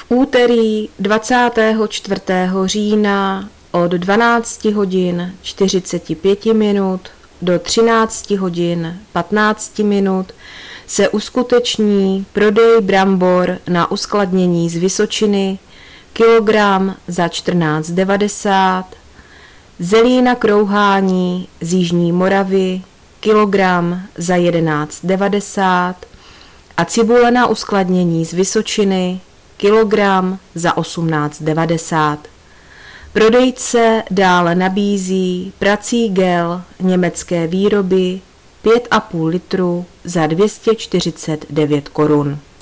V úterý 24. října od 12 hodin 45 minut do 13 hodin 15 minut se uskuteční prodej brambor na uskladnění z Vysočiny, kilogram za 14,90, zelí na krouhání z Jižní Moravy, kilogram za 11,90 a cibule na uskladnění z Vysočiny, kilogram za 18,90. Prodejce dále nabízí prací gel německé výroby 5,5 litru za 249 korun.